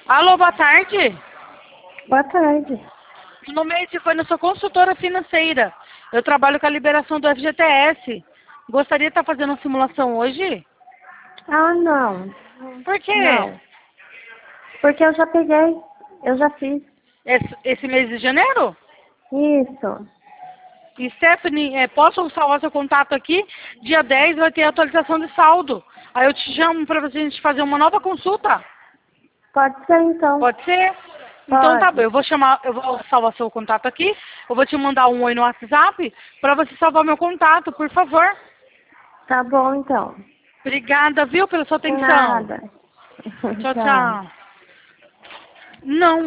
Alô, boa tarde. Boa tarde. Meu nome é Edifânia, eu sou consultora financeira. Eu trabalho com a liberação do FGTS. Gostaria de estar fazendo uma simulação hoje? Ah, não. Por quê? Não. Porque eu já peguei. Eu já fiz. Esse mês de janeiro? Isso. E Stephanie, posso salvar seu contato aqui? Dia 10 vai ter atualização de saldo. Aí eu te chamo para a gente fazer uma nova consulta. Pode ser, então. Pode ser? Então tá bom, Pode. eu vou salvar seu contato aqui. Eu vou te mandar um oi no WhatsApp para você salvar meu contato, por favor. Tá bom, então. Obrigada, viu, pela sua De atenção. nada. Tchau, Tchau. tchau. Não.